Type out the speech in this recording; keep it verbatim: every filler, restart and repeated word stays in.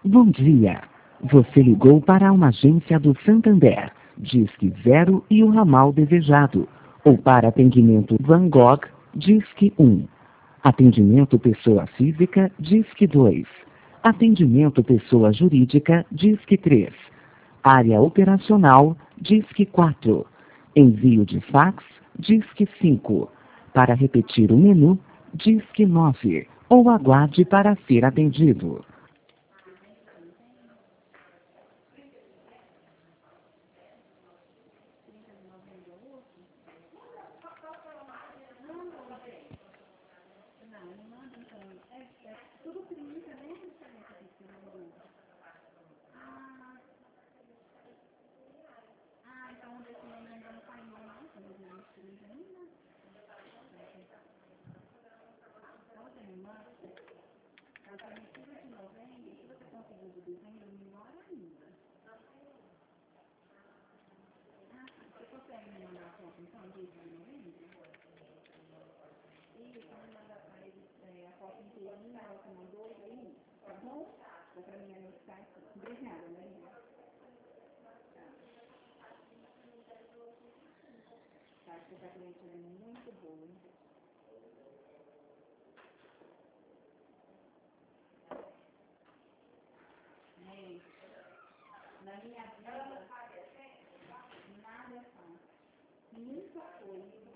Bom dia. Você ligou para uma agência do Santander, Disque Zero e o ramal desejado. Ou para atendimento Van Gogh, Disque um. Atendimento pessoa física, Disque dois. Atendimento pessoa jurídica, Disque três. Área operacional, Disque quatro. Envio de fax, Disque cinco. Para repetir o menu, Disque nove. Ou aguarde para ser atendido. Na minha vida, nada é fácil. Nunca foi.